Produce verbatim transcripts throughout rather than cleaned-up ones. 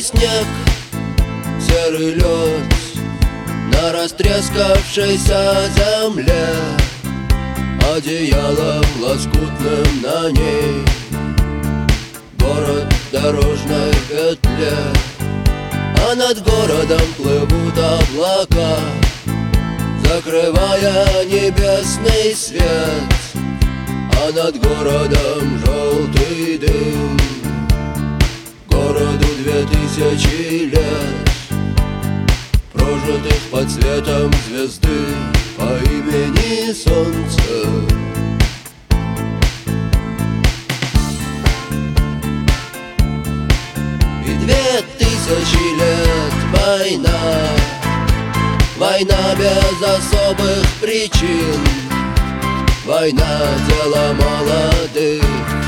снег, серый лед на растрескавшейся земле, одеялом лоскутным на ней город в дорожной петле. А над городом плывут облака, закрывая небесный свет. А над городом желтый дым, городу две тысячи лет, прожитых под светом звезды по имени Солнце. И две тысячи лет война, война без особых причин, война — дело молодых,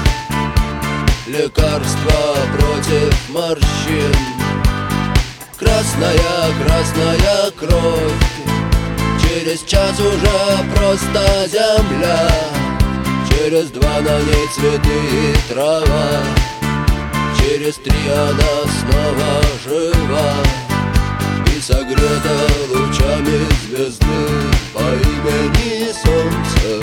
лекарство против морщин. Красная, красная кровь, через час уже просто земля, через два на ней цветы и трава, через три она снова жива и согрета лучами звезды по имени Солнце.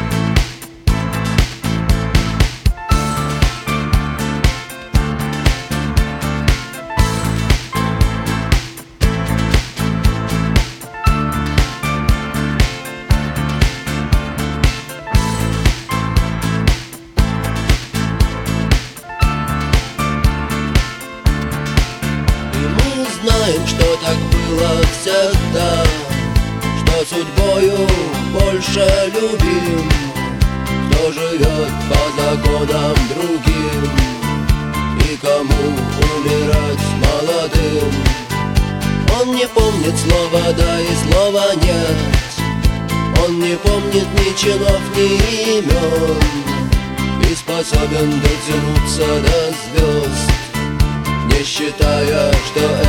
Знаем, что так было всегда, что судьбою больше любим, кто живет по законам другим и кому умирать молодым. Он не помнит слова «да» и слова «нет», он не помнит ни чинов, ни имен, и способен дотянуться до звезд, не считая, что